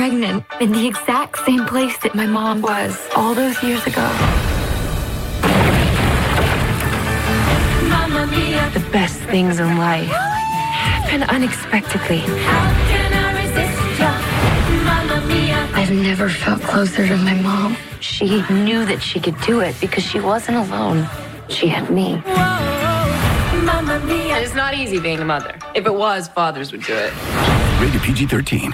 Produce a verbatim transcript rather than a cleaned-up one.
pregnant in the exact same place that my mom was all those years ago. Mamma mia. The best things in life happen unexpectedly. How can I resist you? Mamma mia. I've never felt closer to my mom. She knew that she could do it because she wasn't alone. She had me. Whoa, Mamma mia. It's not easy being a mother. If it was, fathers would do it. Rated P G thirteen.